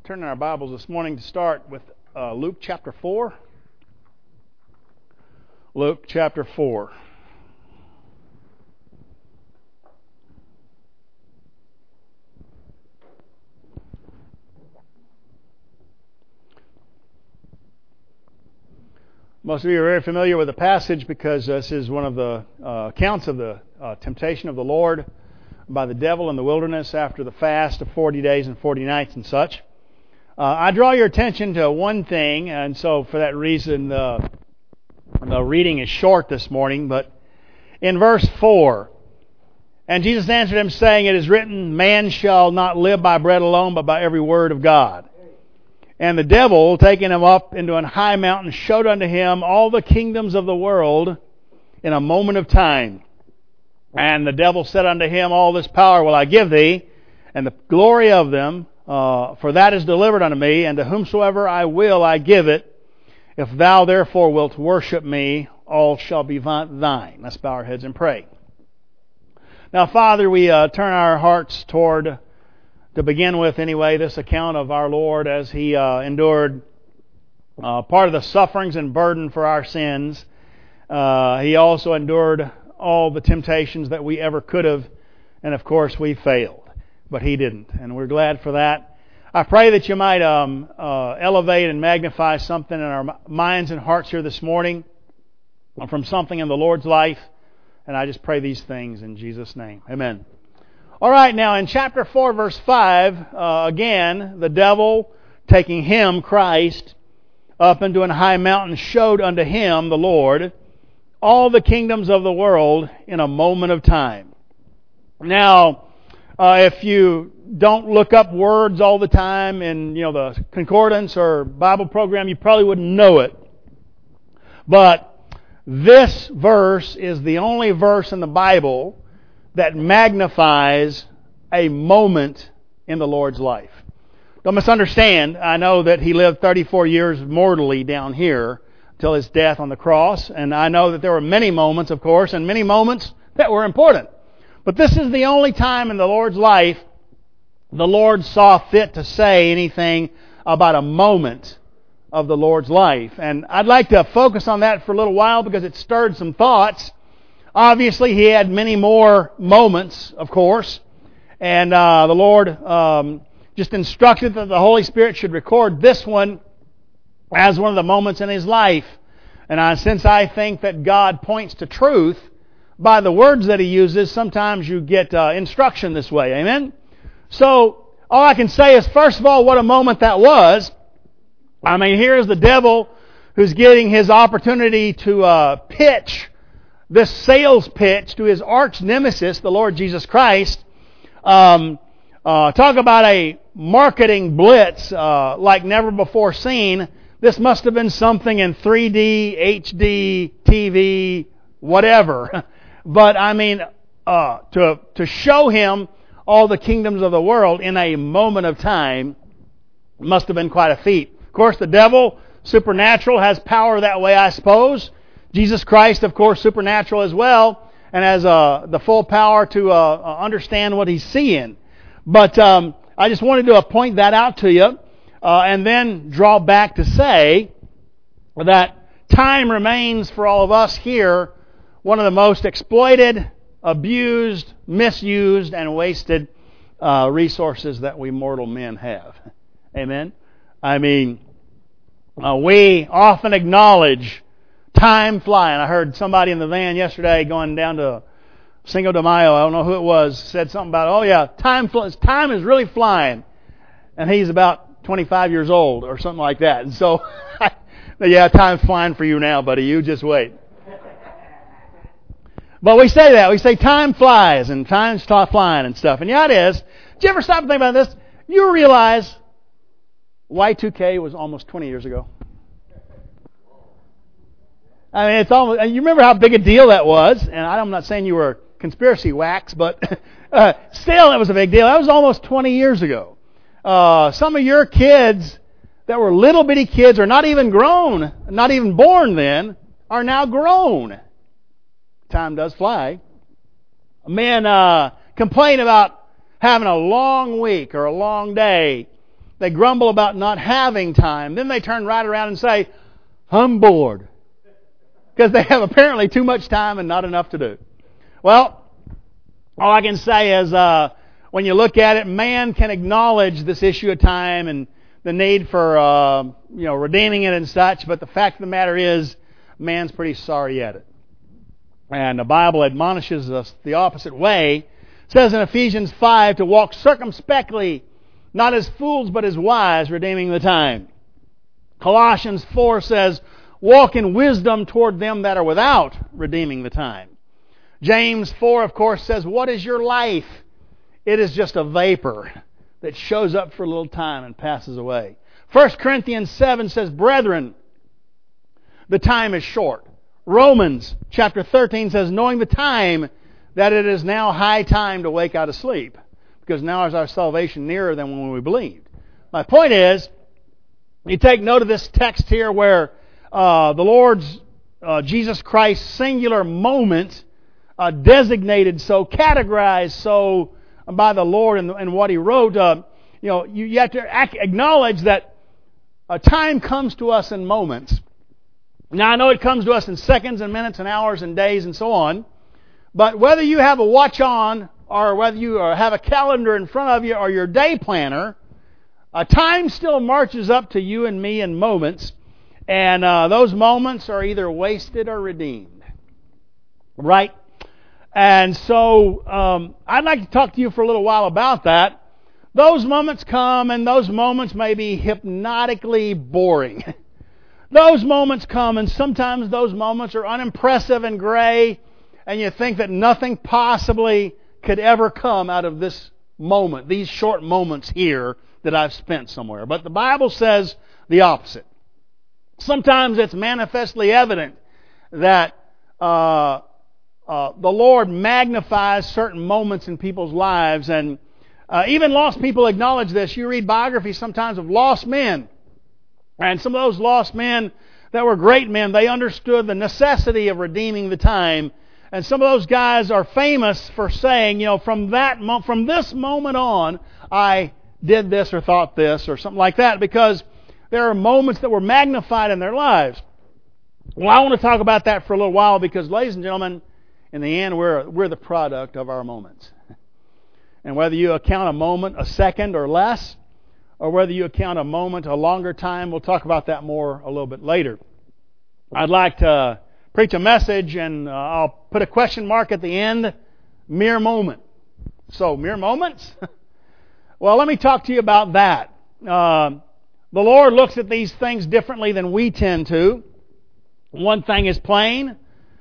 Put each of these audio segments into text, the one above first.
turn in our Bibles this morning to start with Luke chapter 4. Luke chapter 4. Most of you are very familiar with the passage because this is one of the accounts of the temptation of the Lord by the devil in the wilderness after the fast of 40 days and 40 nights and such. I draw your attention to one thing, and so for that reason the reading is short this morning, but in verse 4, "And Jesus answered him, saying, It is written, Man shall not live by bread alone, but by every word of God. And the devil, taking him up into an high mountain, showed unto him all the kingdoms of the world in a moment of time. And the devil said unto him, All this power will I give thee, and the glory of them, for that is delivered unto me, and to whomsoever I will I give it. If thou therefore wilt worship me, all shall be thine." Let's bow our heads and pray. Now, Father, we turn our hearts toward, to begin with anyway, this account of our Lord as He endured part of the sufferings and burden for our sins. He also endured all the temptations that we ever could have, and of course we failed. But He didn't, and we're glad for that. I pray that you might elevate and magnify something in our minds and hearts here this morning from something in the Lord's life, and I just pray these things in Jesus' name. Amen. All right, now in chapter 4, verse 5, again, the devil, taking him, Christ, up into an high mountain, showed unto him, the Lord, all the kingdoms of the world in a moment of time. Now, if you don't look up words all the time in the concordance or Bible program, you probably wouldn't know it. But this verse is the only verse in the Bible that magnifies a moment in the Lord's life. Don't misunderstand. I know that He lived 34 years mortally down here till His death on the cross, and I know that there were many moments, of course, and many moments that were important. But this is the only time in the Lord's life the Lord saw fit to say anything about a moment of the Lord's life. And I'd like to focus on that for a little while because it stirred some thoughts. Obviously, He had many more moments, of course, and the Lord just instructed that the Holy Spirit should record this one as one of the moments in His life. And since I think that God points to truth by the words that He uses, sometimes you get instruction this way. Amen? So, all I can say is, first of all, what a moment that was. I mean, here's the devil who's getting his opportunity to pitch this sales pitch to his arch nemesis, the Lord Jesus Christ. Talk about a marketing blitz like never before seen. This must have been something in 3D, HD, TV, whatever. But I mean, to show him all the kingdoms of the world in a moment of time must have been quite a feat. Of course, the devil, supernatural, has power that way, I suppose. Jesus Christ, of course, supernatural as well, and has the full power to understand what He's seeing. But I just wanted to point that out to you, and then draw back to say that time remains for all of us here one of the most exploited, abused, misused, and wasted resources that we mortal men have. Amen? I mean, we often acknowledge time flying. I heard somebody in the van yesterday going down to Cinco de Mayo, I don't know who it was, said something about, oh yeah, time is really flying. And he's about 25 years old or something like that. And so, yeah, time's flying for you now, buddy. You just wait. But we say that. We say time flies and time's flying and stuff. And yeah, it is. Did you ever stop and think about this? You realize Y2K was almost 20 years ago. I mean, it's almost. You remember how big a deal that was? And I'm not saying you were conspiracy whacks, but still, it was a big deal. That was almost 20 years ago. Some of your kids that were little bitty kids, or not even grown, not even born then, are now grown. Time does fly. Men complain about having a long week or a long day. They grumble about not having time. Then they turn right around and say, I'm bored. Because they have apparently too much time and not enough to do. Well, all I can say is when you look at it, man can acknowledge this issue of time and the need for redeeming it and such, but the fact of the matter is, man's pretty sorry at it. And the Bible admonishes us the opposite way. It says in Ephesians 5 to walk circumspectly, not as fools but as wise, redeeming the time. Colossians 4 says, walk in wisdom toward them that are without, redeeming the time. James 4, of course, says, what is your life? It is just a vapor that shows up for a little time and passes away. 1 Corinthians 7 says, brethren, the time is short. Romans chapter 13 says, knowing the time, that it is now high time to wake out of sleep, because now is our salvation nearer than when we believed. My point is, you take note of this text here where the Lord's Jesus Christ's singular moment designated so, categorized so by the Lord and what He wrote. You have to acknowledge that time comes to us in moments. Now I know it comes to us in seconds and minutes and hours and days and so on. But whether you have a watch on or whether you have a calendar in front of you or your day planner, time still marches up to you and me in moments. And those moments are either wasted or redeemed. Right? And so I'd like to talk to you for a little while about that. Those moments come, and those moments may be hypnotically boring. Those moments come, and sometimes those moments are unimpressive and gray, and you think that nothing possibly could ever come out of this moment, these short moments here that I've spent somewhere. But the Bible says the opposite. Sometimes it's manifestly evident that the Lord magnifies certain moments in people's lives, and even lost people acknowledge this. You read biographies sometimes of lost men, and some of those lost men that were great men, they understood the necessity of redeeming the time. And some of those guys are famous for saying, from this moment on, I did this or thought this or something like that, because there are moments that were magnified in their lives. Well, I want to talk about that for a little while because, ladies and gentlemen, in the end, we're the product of our moments. And whether you account a moment a second or less, or whether you account a moment a longer time, we'll talk about that more a little bit later. I'd like to preach a message, and I'll put a question mark at the end, mere moment. So, mere moments? Well, let me talk to you about that. The Lord looks at these things differently than we tend to. One thing is plain.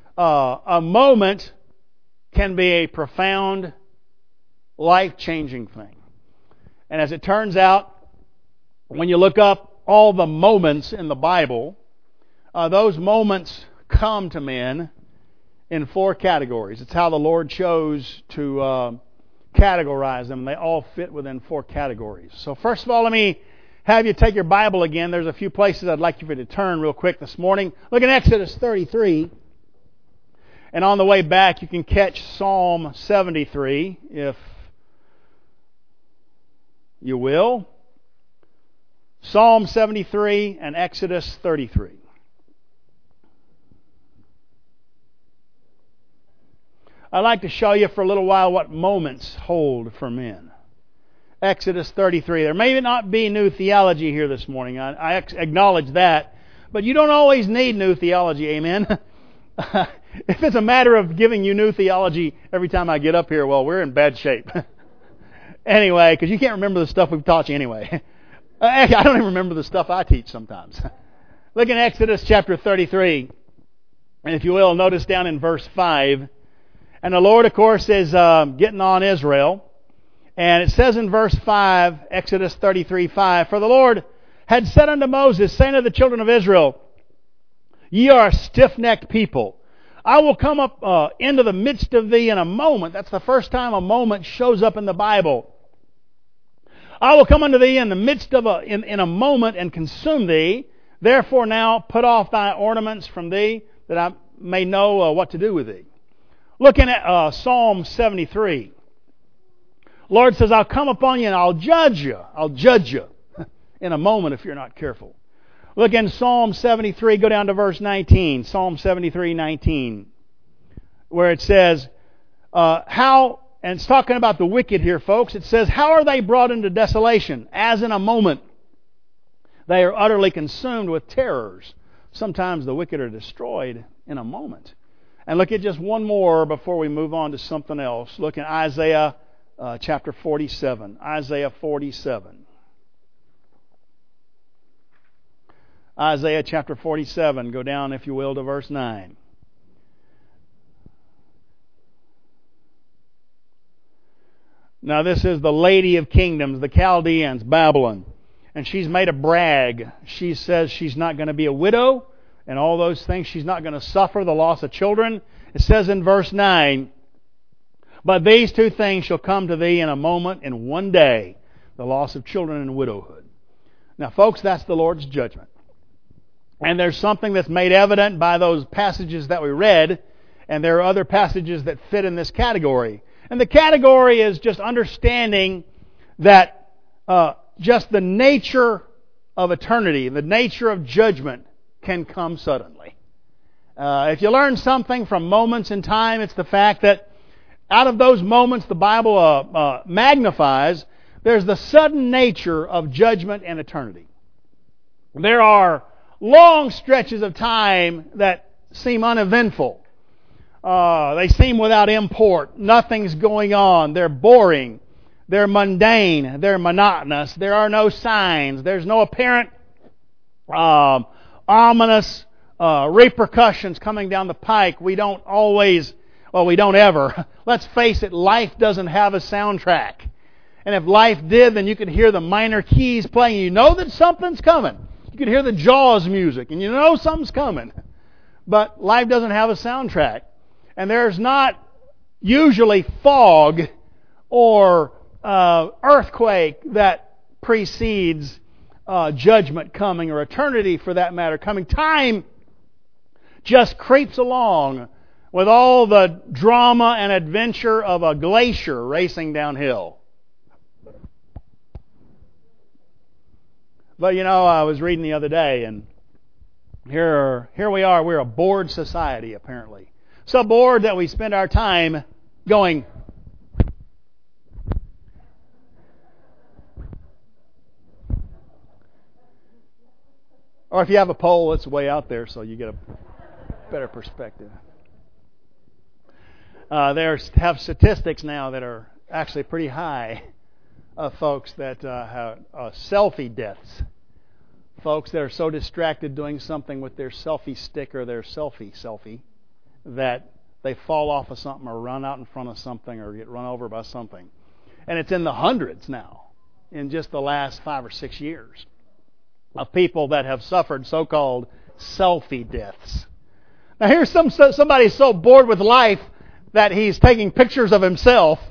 A moment can be a profound, life-changing thing. And as it turns out, when you look up all the moments in the Bible, those moments come to men in 4 categories. It's how the Lord chose to categorize them. They all fit within 4 categories. So first of all, let me have you take your Bible again. There's a few places I'd like you to turn real quick this morning. Look at Exodus 33. And on the way back, you can catch Psalm 73, if you will. Psalm 73 and Exodus 33. I'd like to show you for a little while what moments hold for men. Exodus 33. There may not be new theology here this morning. I acknowledge that. But you don't always need new theology, amen? If it's a matter of giving you new theology every time I get up here, well, we're in bad shape. Anyway, because you can't remember the stuff we've taught you anyway. I don't even remember the stuff I teach sometimes. Look in Exodus chapter 33. And if you will, notice down in verse 5. And the Lord, of course, is getting on Israel. And it says in verse 5, Exodus 33:5, for the Lord had said unto Moses, saying to the children of Israel, ye are a stiff-necked people. I will come up into the midst of thee in a moment. That's the first time a moment shows up in the Bible. I will come unto thee in the midst of in a moment and consume thee. Therefore now put off thy ornaments from thee, that I may know what to do with thee. Looking at Psalm 73. Lord says, I'll come upon you and I'll judge you. I'll judge you. in a moment if you're not careful. Look in Psalm 73, go down to verse 19. Psalm 73:19, where it says, how, and it's talking about the wicked here, folks. It says, how are they brought into desolation? As in a moment. They are utterly consumed with terrors. Sometimes the wicked are destroyed in a moment. And look at just one more before we move on to something else. Look in Isaiah chapter 47. Isaiah 47. Isaiah chapter 47. Go down, if you will, to verse 9. Now this is the Lady of Kingdoms, the Chaldeans, Babylon. And she's made a brag. She says she's not going to be a widow and all those things. She's not going to suffer the loss of children. It says in verse 9, but these two things shall come to thee in a moment, in one day, the loss of children and widowhood. Now, folks, that's the Lord's judgment. And there's something that's made evident by those passages that we read, and there are other passages that fit in this category. And the category is just understanding that just the nature of eternity, the nature of judgment can come suddenly. If you learn something from moments in time, it's the fact that out of those moments the Bible magnifies, there's the sudden nature of judgment and eternity. There are long stretches of time that seem uneventful. They seem without import. Nothing's going on. They're boring. They're mundane. They're monotonous. There are no signs. There's no apparent ominous repercussions coming down the pike. We don't ever. Let's face it, life doesn't have a soundtrack. And if life did, then you could hear the minor keys playing. You know that something's coming. You could hear the Jaws music, and you know something's coming. But life doesn't have a soundtrack. And there's not usually fog or earthquake that precedes judgment coming, or eternity for that matter coming. Time just creeps along with all the drama and adventure of a glacier racing downhill. But I was reading the other day, and here we are. We're a bored society, apparently. So bored that we spend our time going, or if you have a pole, it's way out there so you get a better perspective. Have statistics now that are actually pretty high of folks that have selfie deaths. Folks that are so distracted doing something with their selfie stick or their selfie that they fall off of something or run out in front of something or get run over by something. And it's in the hundreds now in just the last 5 or 6 years of people that have suffered so-called selfie deaths. Now here's somebody so bored with life that he's taking pictures of himself,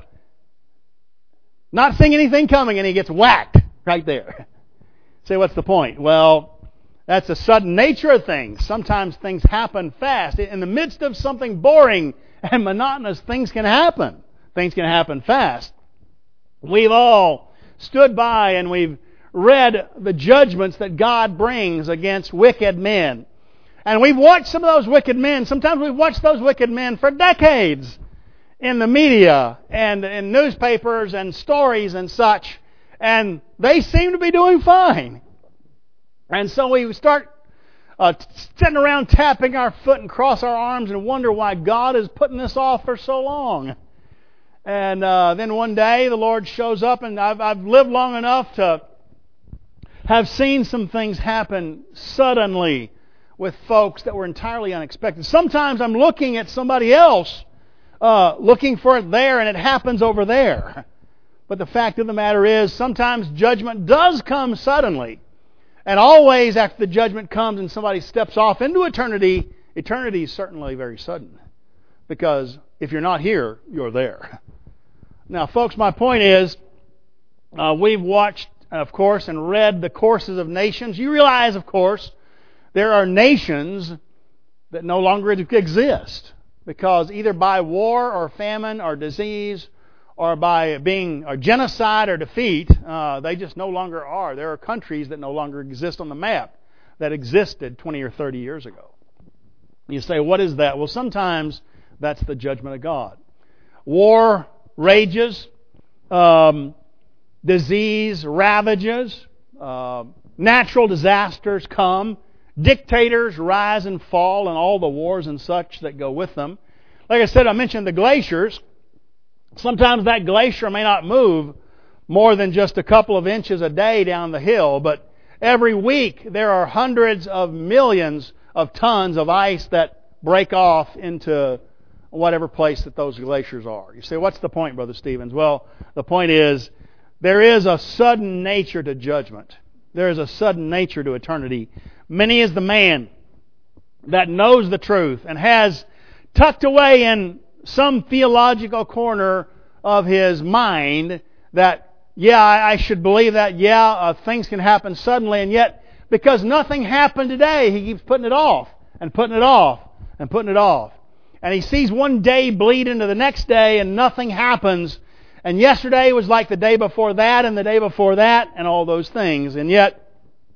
not seeing anything coming, and he gets whacked right there. Say, what's the point? Well, that's the sudden nature of things. Sometimes things happen fast. In the midst of something boring and monotonous, things can happen. Things can happen fast. We've all stood by and we've read the judgments that God brings against wicked men. And we've watched some of those wicked men. Sometimes we've watched those wicked men for decades in the media and in newspapers and stories and such. And they seem to be doing fine. And so we start sitting around tapping our foot and cross our arms and wonder why God is putting this off for so long. And then one day the Lord shows up, and I've lived long enough to have seen some things happen suddenly with folks that were entirely unexpected. Sometimes I'm looking at somebody else, looking for it there, and it happens over there. But the fact of the matter is, sometimes judgment does come suddenly. And always after the judgment comes and somebody steps off into eternity, eternity is certainly very sudden. Because if you're not here, you're there. Now, folks, my point is, we've watched, of course, and read the courses of nations. You realize, of course, there are nations that no longer exist because either by war or famine or disease or by being or genocide or defeat. They just no longer are. There are countries that no longer exist on the map that existed 20 or 30 years ago. You say, what is that? Well, sometimes that's the judgment of God. War rages, disease ravages, natural disasters come, dictators rise and fall, and all the wars and such that go with them. Like I said, I mentioned the glaciers. Sometimes that glacier may not move more than just a couple of inches a day down the hill, but every week there are hundreds of millions of tons of ice that break off into whatever place that those glaciers are. You say, what's the point, Brother Stevens? Well, the point is, there is a sudden nature to judgment. There is a sudden nature to eternity. Many is the man that knows the truth and has tucked away in some theological corner of his mind that, I should believe that, things can happen suddenly, and yet, because nothing happened today, he keeps putting it off, and putting it off, and putting it off. And he sees one day bleed into the next day, and nothing happens, and yesterday was like the day before that, and the day before that, and all those things. And yet,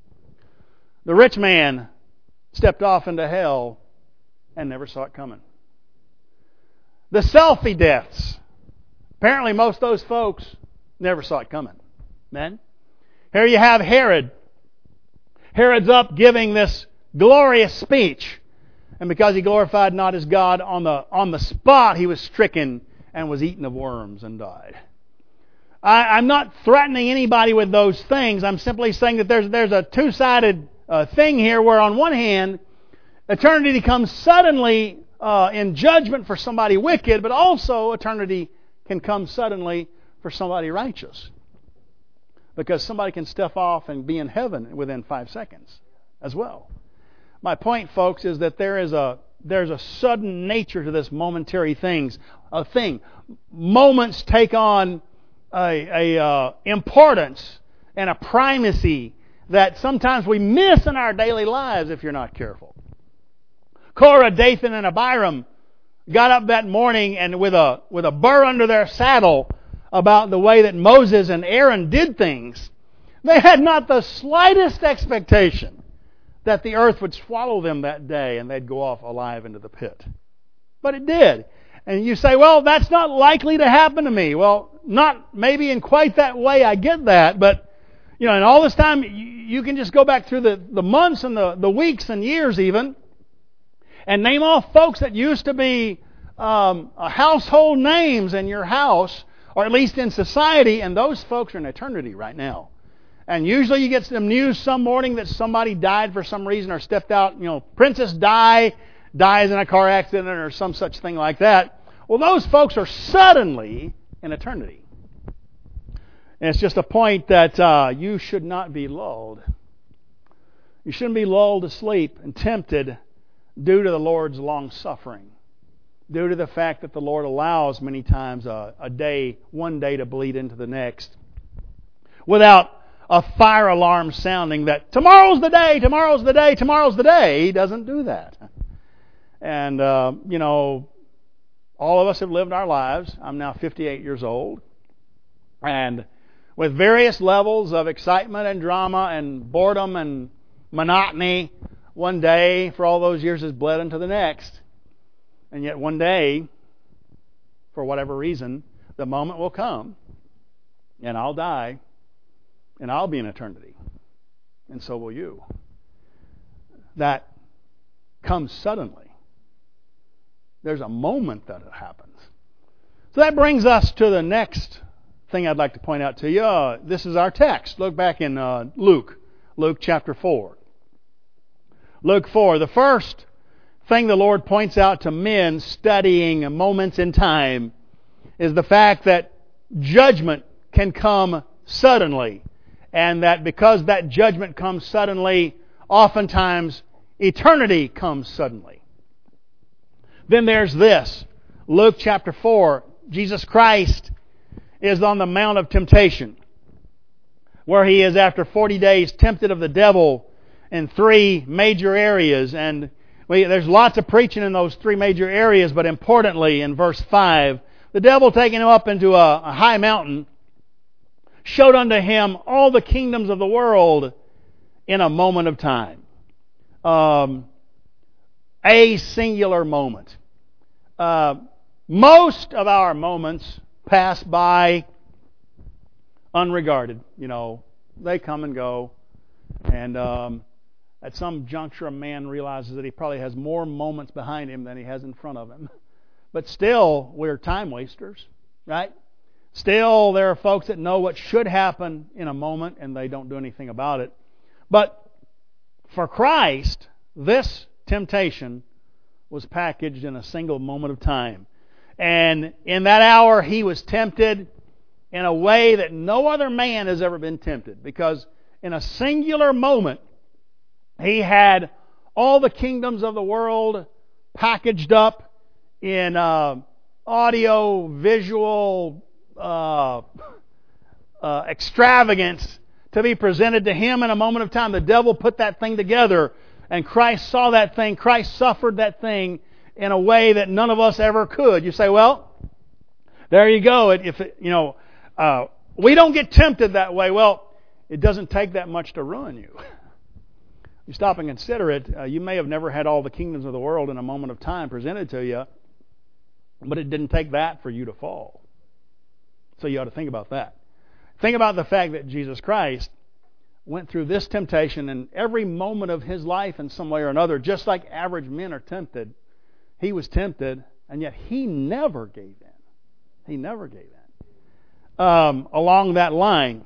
the rich man stepped off into hell and never saw it coming. The selfie deaths. Apparently most of those folks never saw it coming. Amen? Here you have Herod. Herod's up giving this glorious speech. And because he glorified not his God, on the spot he was stricken and was eaten of worms and died. I'm not threatening anybody with those things. I'm simply saying that there's a two-sided thing here where on one hand, eternity comes suddenly in judgment for somebody wicked, but also eternity can come suddenly for somebody righteous. Because somebody can step off and be in heaven within 5 seconds as well. My point, folks, is that there's a sudden nature to this momentary thing. Moments take on a importance and a primacy that sometimes we miss in our daily lives if you're not careful. Korah, Dathan, and Abiram got up that morning and with a burr under their saddle about the way that Moses and Aaron did things. They had not the slightest expectation that the earth would swallow them that day and they'd go off alive into the pit. But it did. And you say, well, that's not likely to happen to me. Well, not maybe in quite that way, I get that, but in all this time, you can just go back through the months and the weeks and years even, and name off folks that used to be household names in your house, or at least in society, and those folks are in eternity right now. And usually you get some news some morning that somebody died for some reason or stepped out, Princess Di dies in a car accident or some such thing like that. Well, those folks are suddenly in eternity. And it's just a point that you should not be lulled. You shouldn't be lulled to sleep and tempted due to the Lord's long suffering, due to the fact that the Lord allows many times one day to bleed into the next, without a fire alarm sounding that tomorrow's the day, tomorrow's the day, tomorrow's the day. He doesn't do that. And, all of us have lived our lives. I'm now 58 years old. And with various levels of excitement and drama and boredom and monotony, one day for all those years has bled into the next. And yet one day, for whatever reason, the moment will come and I'll die and I'll be in eternity. And so will you. That comes suddenly. There's a moment that it happens. So that brings us to the next thing I'd like to point out to you. This is our text. Look back in Luke chapter 4. Luke 4. The first thing the Lord points out to men studying moments in time is the fact that judgment can come suddenly. And that because that judgment comes suddenly, oftentimes eternity comes suddenly. Then there's this. Luke chapter 4. Jesus Christ is on the Mount of Temptation, where He is after 40 days tempted of the devil in 3 major areas. And there's lots of preaching in those 3 major areas, but importantly in verse 5, the devil taking him up into a high mountain, showed unto him all the kingdoms of the world in a moment of time. A singular moment. Most of our moments pass by unregarded. They come and go. And at some juncture, a man realizes that he probably has more moments behind him than he has in front of him. But still, we're time wasters, right? Still, there are folks that know what should happen in a moment, and they don't do anything about it. But for Christ, this temptation was packaged in a single moment of time. And in that hour, He was tempted in a way that no other man has ever been tempted. Because in a singular moment, He had all the kingdoms of the world packaged up in audio, visual extravagance to be presented to Him in a moment of time. The devil put that thing together, and Christ saw that thing. Christ suffered that thing in a way that none of us ever could. You say, well, there you go. We don't get tempted that way. Well, it doesn't take that much to ruin you. You stop and consider it. You may have never had all the kingdoms of the world in a moment of time presented to you, but it didn't take that for you to fall. So you ought to think about that. Think about the fact that Jesus Christ went through this temptation in every moment of His life in some way or another, just like average men are tempted. He was tempted, and yet He never gave in. He never gave in. Along that line,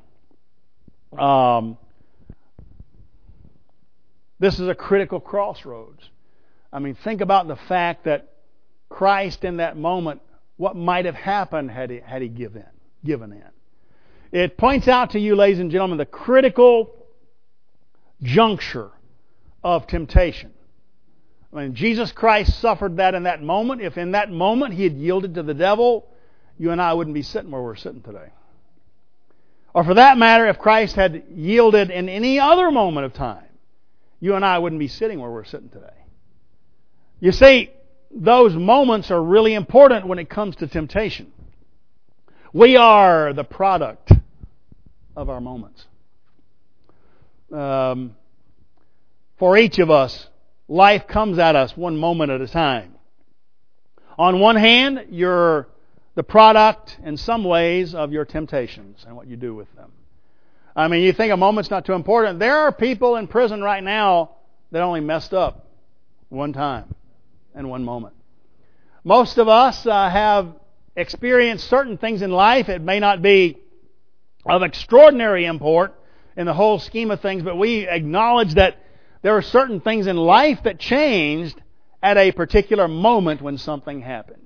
this is a critical crossroads. Think about the fact that Christ in that moment, what might have happened had he given in. It points out to you, ladies and gentlemen, the critical juncture of temptation. Jesus Christ suffered that in that moment. If in that moment He had yielded to the devil, you and I wouldn't be sitting where we're sitting today. Or for that matter, if Christ had yielded in any other moment of time, you and I wouldn't be sitting where we're sitting today. You see, those moments are really important when it comes to temptation. We are the product of our moments. For each of us, life comes at us one moment at a time. On one hand, you're the product in some ways of your temptations and what you do with them. You think a moment's not too important. There are people in prison right now that only messed up one time and one moment. Most of us have experienced certain things in life. It may not be of extraordinary import in the whole scheme of things, but we acknowledge that there are certain things in life that changed at a particular moment when something happened.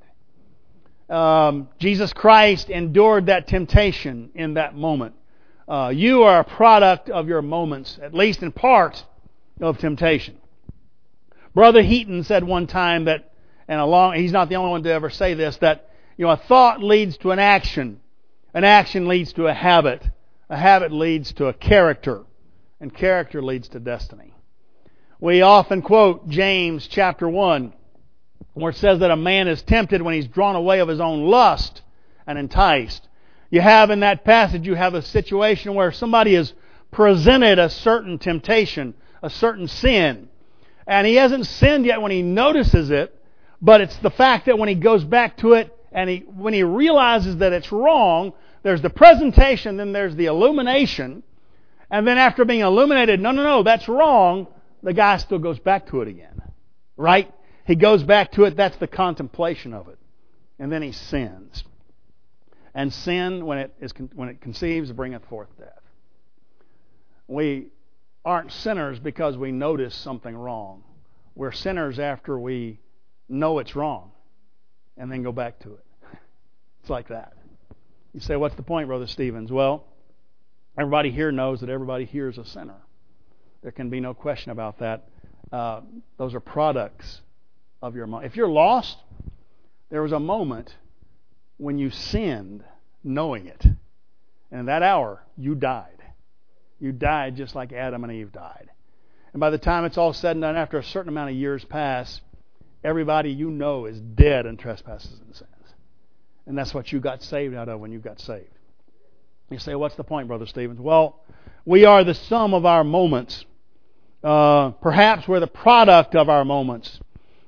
Jesus Christ endured that temptation in that moment. You are a product of your moments, at least in part, of temptation. Brother Heaton said one time that, he's not the only one to ever say this, that a thought leads to an action leads to a habit leads to a character, and character leads to destiny. We often quote James chapter 1, where it says that a man is tempted when he's drawn away of his own lust and enticed. You have in that passage, you have a situation where somebody is presented a certain temptation, a certain sin, and he hasn't sinned yet when he notices it, but it's the fact that when he goes back to it and when he realizes that it's wrong, there's the presentation, then there's the illumination, and then after being illuminated, no, that's wrong, the guy still goes back to it again. Right? He goes back to it, that's the contemplation of it. And then he sins. And sin, when it conceives, bringeth forth death. We aren't sinners because we notice something wrong. We're sinners after we know it's wrong and then go back to it. It's like that. You say, what's the point, Brother Stevens? Well, everybody here knows that everybody here is a sinner. There can be no question about that. Those are products of your mind. If you're lost, there was a moment when you sinned knowing it. And in that hour, you died. You died just like Adam and Eve died. And by the time it's all said and done, after a certain amount of years pass, everybody you know is dead in trespasses and sins. And that's what you got saved out of when you got saved. You say, what's the point, Brother Stevens? Well, we are the sum of our moments. Perhaps we're the product of our moments.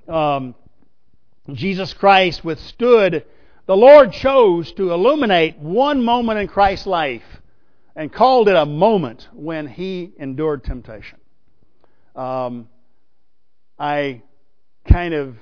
Jesus Christ withstood. The Lord chose to illuminate one moment in Christ's life and called it a moment when He endured temptation. I kind of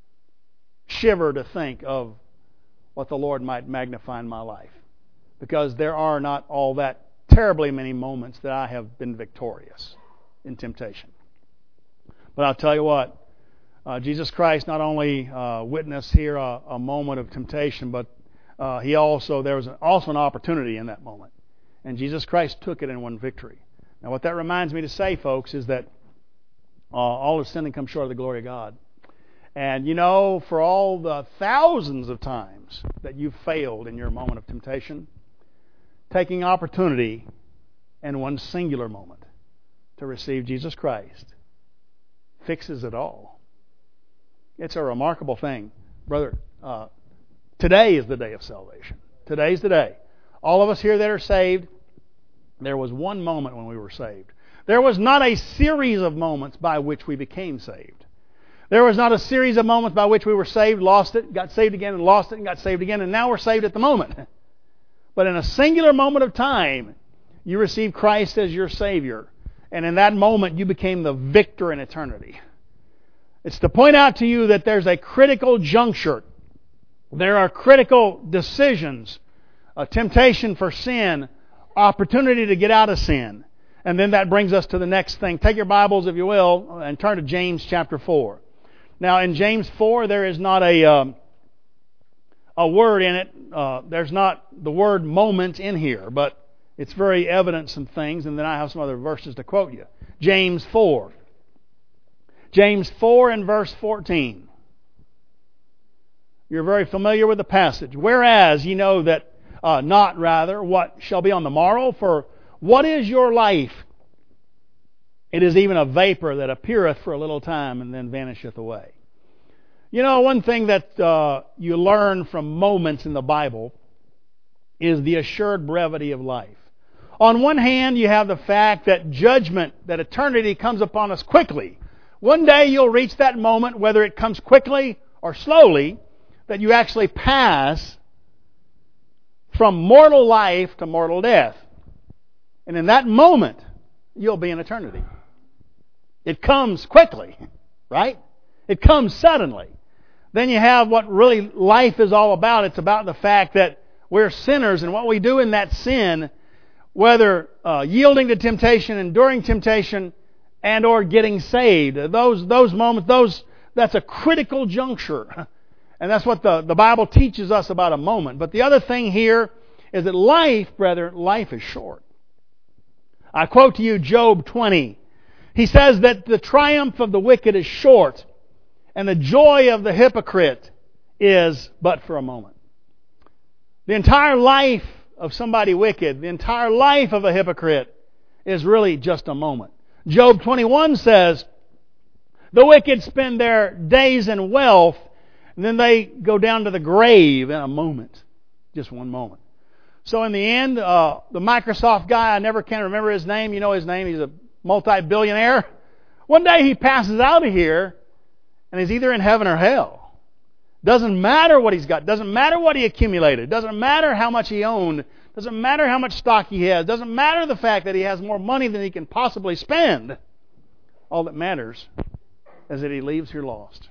shiver to think of what the Lord might magnify in my life, because there are not all that terribly many moments that I have been victorious in temptation. But I'll tell you what, Jesus Christ not only witnessed here a moment of temptation, but there was also an opportunity in that moment. And Jesus Christ took it and won victory. Now what that reminds me to say, folks, is that all have sinned and come short of the glory of God. And you know, for all the thousands of times that you've failed in your moment of temptation, taking opportunity in one singular moment to receive Jesus Christ fixes it all. It's a remarkable thing. Brother, today is the day of salvation. Today's the day. All of us here that are saved, there was one moment when we were saved. There was not a series of moments by which we became saved. There was not a series of moments by which we were saved, lost it, got saved again, and lost it, and got saved again, and now we're saved at the moment. But in a singular moment of time, you received Christ as your Savior. And in that moment, you became the victor in eternity. It's to point out to you that there's a critical juncture. There are critical decisions, a temptation for sin, opportunity to get out of sin. And then that brings us to the next thing. Take your Bibles, if you will, and turn to James chapter 4. Now, in James 4, there is not a word in it. There's not the word moment in here, but it's very evident some things, and then I have some other verses to quote you. James 4. James 4 and verse 14. You're very familiar with the passage. Whereas ye know that not rather what shall be on the morrow, for what is your life? It is even a vapor that appeareth for a little time and then vanisheth away. You know, one thing that you learn from moments in the Bible is the assured brevity of life. On one hand, you have the fact that judgment, that eternity comes upon us quickly. One day you'll reach that moment, whether it comes quickly or slowly, that you actually pass from mortal life to mortal death. And in that moment, you'll be in eternity. It comes quickly, right? It comes suddenly. Then you have what really life is all about. It's about the fact that we're sinners, and what we do in that sin, whether yielding to temptation, enduring temptation, and or getting saved, those moments, that's a critical juncture. And that's what the Bible teaches us about a moment. But the other thing here is that life is short. I quote to you Job 20. He says that the triumph of the wicked is short, and the joy of the hypocrite is but for a moment. The entire life of somebody wicked, the entire life of a hypocrite is really just a moment. Job 21 says, the wicked spend their days in wealth, and then they go down to the grave in a moment. Just one moment. So in the end, the Microsoft guy, I never can remember his name. You know his name. He's a multi-billionaire. One day he passes out of here, and he's either in heaven or hell. Doesn't matter what he's got. Doesn't matter what he accumulated. Doesn't matter how much he owned. Doesn't matter how much stock he has. Doesn't matter the fact that he has more money than he can possibly spend. All that matters is that he leaves here lost.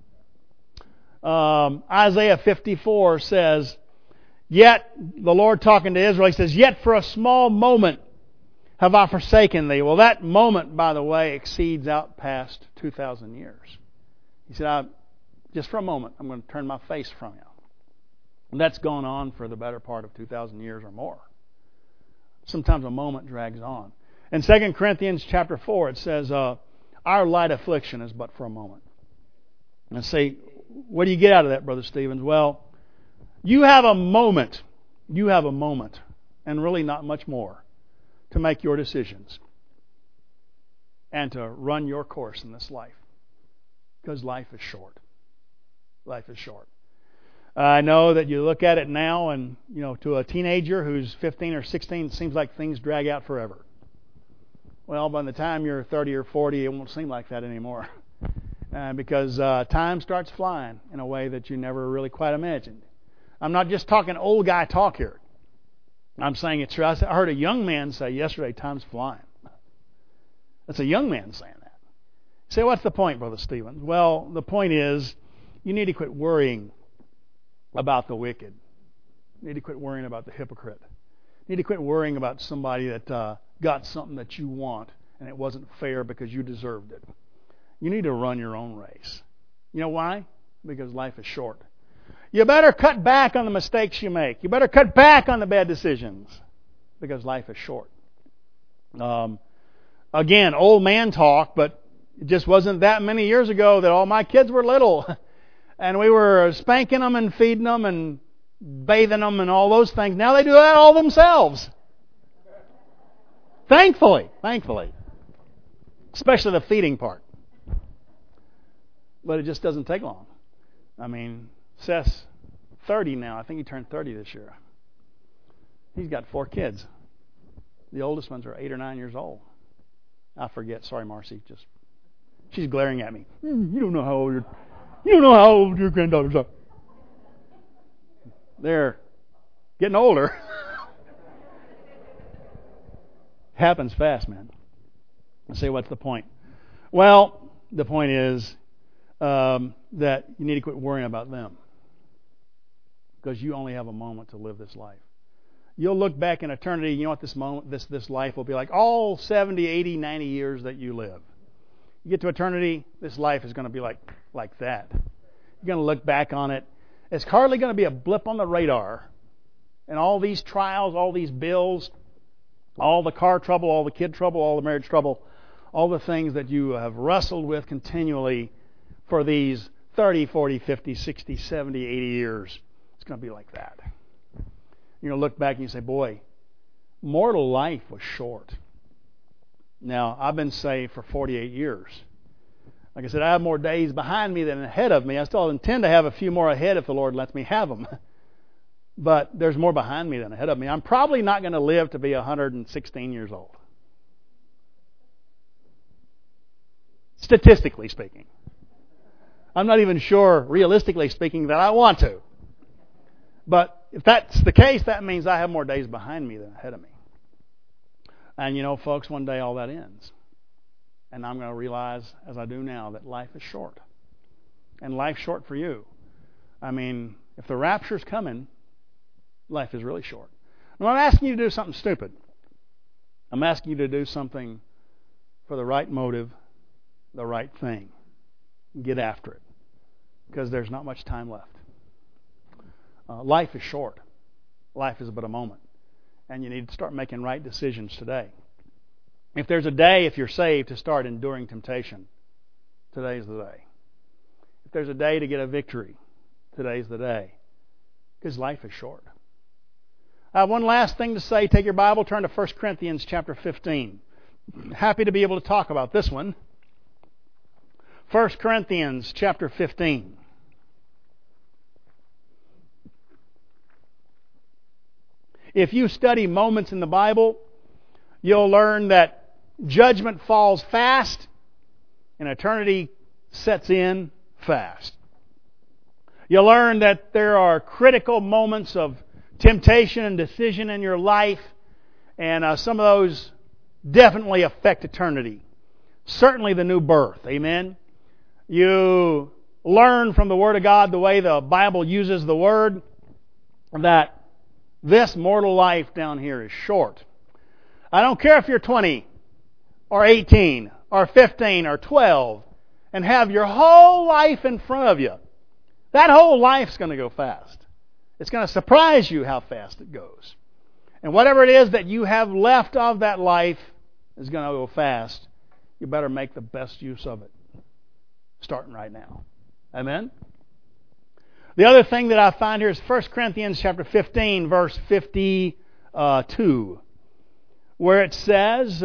Isaiah 54 says, yet, the Lord talking to Israel, He says, yet for a small moment have I forsaken thee. Well, that moment, by the way, exceeds out past 2,000 years. He said, just for a moment, I'm going to turn my face from you. And that's gone on for the better part of 2,000 years or more. Sometimes a moment drags on. In 2 Corinthians chapter 4, it says, our light affliction is but for a moment. And say, what do you get out of that, Brother Stevens? Well, you have a moment, and really not much more, to make your decisions and to run your course in this life. Because life is short. Life is short. I know that you look at it now and, to a teenager who's 15 or 16, it seems like things drag out forever. Well, by the time you're 30 or 40, it won't seem like that anymore. Because time starts flying in a way that you never really quite imagined. I'm not just talking old guy talk here. I'm saying it's true. I heard a young man say yesterday, time's flying. That's a young man saying that. You say, what's the point, Brother Stevens? Well, the point is, you need to quit worrying about the wicked. You need to quit worrying about the hypocrite. You need to quit worrying about somebody that got something that you want and it wasn't fair because you deserved it. You need to run your own race. You know why? Because life is short. You better cut back on the mistakes you make. You better cut back on the bad decisions because life is short. Again, old man talk, but it just wasn't that many years ago that all my kids were little. And we were spanking them and feeding them and bathing them and all those things. Now they do that all themselves. Thankfully. Especially the feeding part. But it just doesn't take long. I mean, Seth's 30 now. I think he turned 30 this year. He's got 4 kids. The oldest ones are 8 or 9 years old. I forget. Sorry, Marcy. She's glaring at me. You don't know how old your granddaughters are. They're getting older. Happens fast, man. I say, what's the point? Well, the point is that you need to quit worrying about them because you only have a moment to live this life. You'll look back in eternity, you know what this life will be like? All 70, 80, 90 years that you live. You get to eternity, this life is going to be like that. You're going to look back on it. It's hardly going to be a blip on the radar. And all these trials, all these bills, all the car trouble, all the kid trouble, all the marriage trouble, all the things that you have wrestled with continually for these 30, 40, 50, 60, 70, 80 years. It's going to be like that. You're going to look back and you say, boy, mortal life was short. Now, I've been saved for 48 years. Like I said, I have more days behind me than ahead of me. I still intend to have a few more ahead if the Lord lets me have them. But there's more behind me than ahead of me. I'm probably not going to live to be 116 years old. Statistically speaking. I'm not even sure, realistically speaking, that I want to. But if that's the case, that means I have more days behind me than ahead of me. And folks, one day all that ends. And I'm going to realize, as I do now, that life is short. And life's short for you. I mean, if the rapture's coming, life is really short. I'm not asking you to do something stupid. I'm asking you to do something for the right motive, the right thing. Get after it. Because there's not much time left. Life is short. Life is but a moment. And you need to start making right decisions today. If there's a day, if you're saved, to start enduring temptation, today's the day. If there's a day to get a victory, today's the day. Because life is short. I have one last thing to say. Take your Bible, turn to 1 Corinthians chapter 15. Happy to be able to talk about this one. 1 Corinthians chapter 15. If you study moments in the Bible, you'll learn that judgment falls fast and eternity sets in fast. You'll learn that there are critical moments of temptation and decision in your life, and some of those definitely affect eternity. Certainly the new birth. Amen? You learn from the Word of God, the way the Bible uses the Word, that this mortal life down here is short. I don't care if you're 20 or 18 or 15 or 12 and have your whole life in front of you. That whole life's going to go fast. It's going to surprise you how fast it goes. And whatever it is that you have left of that life is going to go fast. You better make the best use of it. Starting right now. Amen? The other thing that I find here is 1 Corinthians chapter 15, verse 52, where it says,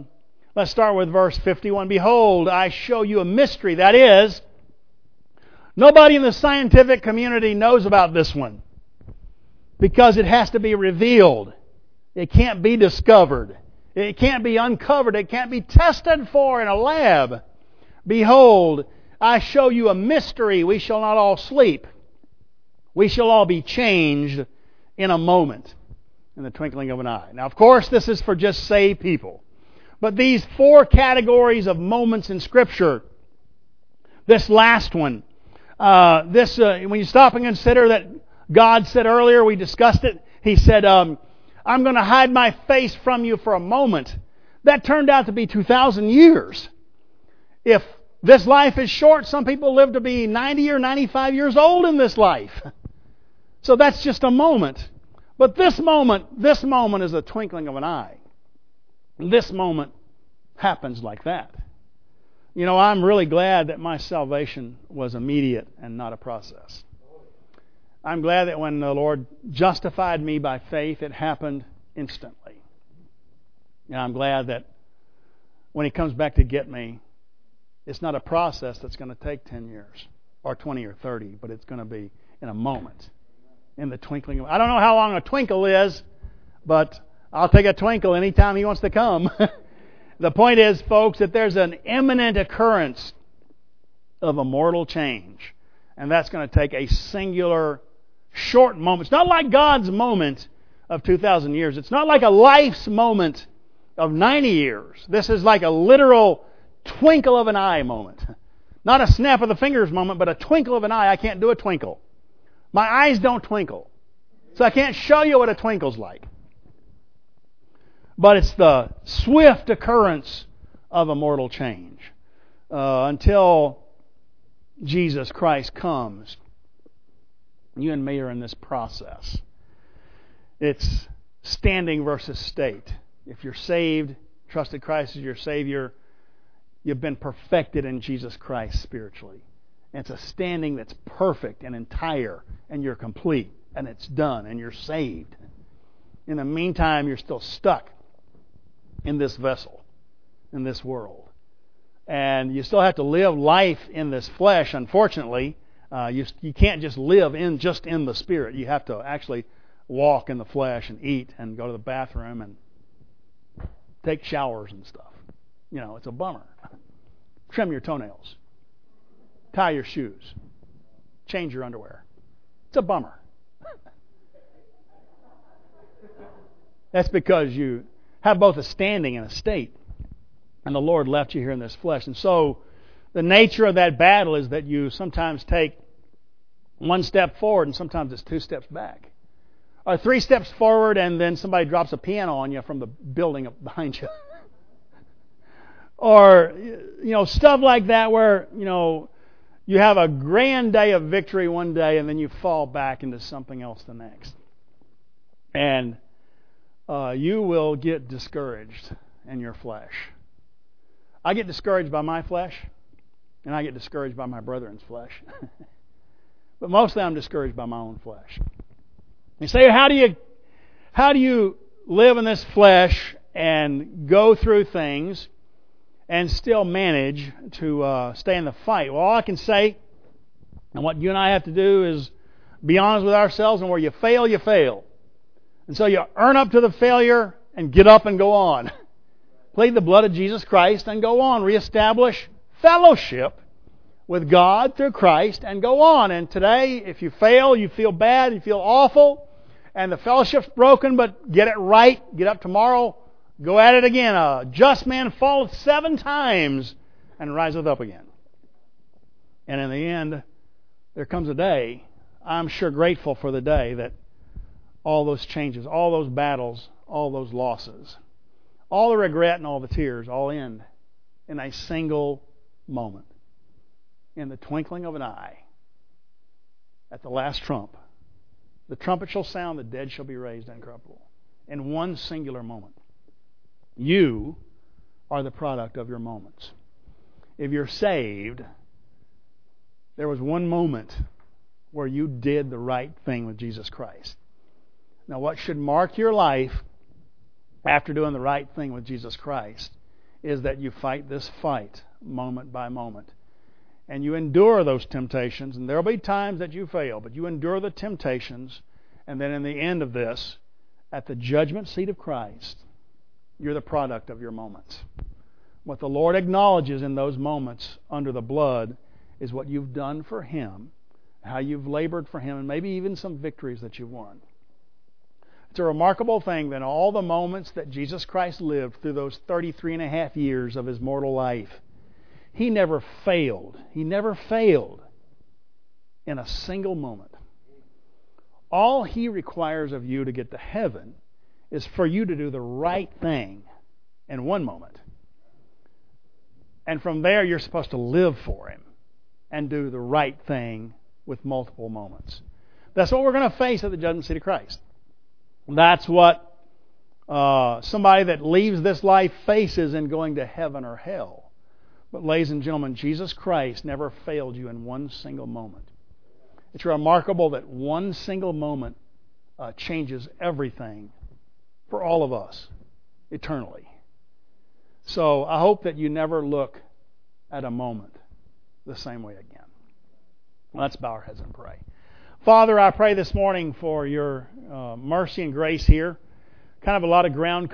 let's start with verse 51. Behold, I show you a mystery. That is, Nobody in the scientific community knows about this one because it has to be revealed. It can't be discovered. It can't be uncovered. It can't be tested for in a lab. Behold, I show you a mystery. We shall not all sleep. We shall all be changed in a moment, in the twinkling of an eye. Now, of course, this is for just saved people. But these 4 categories of moments in Scripture, this last one, when you stop and consider that God said earlier, we discussed it, He said, I'm going to hide my face from you for a moment. That turned out to be 2,000 years. If this life is short, some people live to be 90 or 95 years old in this life. So that's just a moment. But this moment is a twinkling of an eye. This moment happens like that. You know, I'm really glad that my salvation was immediate and not a process. I'm glad that when the Lord justified me by faith, it happened instantly. And I'm glad that when He comes back to get me, it's not a process that's going to take 10 years or 20 or 30, but it's going to be in a moment, in the twinkling of... I don't know how long a twinkle is, but I'll take a twinkle anytime He wants to come. The point is, folks, that there's an imminent occurrence of a mortal change. And that's going to take a singular, short moment. It's not like God's moment of 2,000 years. It's not like a life's moment of 90 years. This is like a literal twinkle of an eye moment. Not a snap of the fingers moment, but a twinkle of an eye. I can't do a twinkle. My eyes don't twinkle. So I can't show you what a twinkle's like. But it's the swift occurrence of a mortal change. Until Jesus Christ comes, you and me are in this process. It's standing versus state. If you're saved, trusted Christ as your Savior, you've been perfected in Jesus Christ spiritually. And it's a standing that's perfect and entire, and you're complete, and it's done, and you're saved. In the meantime, you're still stuck in this vessel, in this world. And you still have to live life in this flesh, unfortunately. You can't just live in the Spirit. You have to actually walk in the flesh and eat and go to the bathroom and take showers and stuff. You know, it's a bummer. Trim your toenails. Tie your shoes. Change your underwear. It's a bummer. That's because you have both a standing and a state. And the Lord left you here in this flesh. And so the nature of that battle is that you sometimes take one step forward and sometimes it's 2 steps back. Or 3 steps forward and then somebody drops a piano on you from the building up behind you. Or, you know, stuff like that where, you know, you have a grand day of victory one day and then you fall back into something else the next. And you will get discouraged in your flesh. I get discouraged by my flesh, and I get discouraged by my brethren's flesh. But mostly I'm discouraged by my own flesh. You say, how do you live in this flesh and go through things and still manage to stay in the fight? Well, all I can say, and what you and I have to do, is be honest with ourselves, and where you fail, you fail. And so you earn up to the failure and get up and go on. Plead the blood of Jesus Christ and go on. Reestablish fellowship with God through Christ and go on. And today, if you fail, you feel bad, you feel awful, and the fellowship's broken, but get it right. Get up tomorrow. Go at it again. A just man falleth 7 times and riseth up again. And in the end, there comes a day, I'm sure grateful for the day, that all those changes, all those battles, all those losses, all the regret and all the tears all end in a single moment. In the twinkling of an eye, at the last trump, the trumpet shall sound, the dead shall be raised incorruptible. In one singular moment. You are the product of your moments. If you're saved, there was one moment where you did the right thing with Jesus Christ. Now, what should mark your life after doing the right thing with Jesus Christ is that you fight this fight moment by moment. and you endure those temptations, and there will be times that you fail, but you endure the temptations, and then in the end of this, at the judgment seat of Christ, you're the product of your moments. What the Lord acknowledges in those moments under the blood is what you've done for Him, how you've labored for Him, and maybe even some victories that you've won. It's a remarkable thing that all the moments that Jesus Christ lived through those 33 and a half years of His mortal life, He never failed. He never failed in a single moment. All He requires of you to get to heaven is for you to do the right thing in one moment. And from there, you're supposed to live for Him and do the right thing with multiple moments. That's what we're going to face at the judgment seat of Christ. That's what somebody that leaves this life faces in going to heaven or hell. But ladies and gentlemen, Jesus Christ never failed you in one single moment. It's remarkable that one single moment changes everything for all of us eternally. So I hope that you never look at a moment the same way again. Let's bow our heads and pray. Father, I pray this morning for your mercy and grace here. Kind of a lot of ground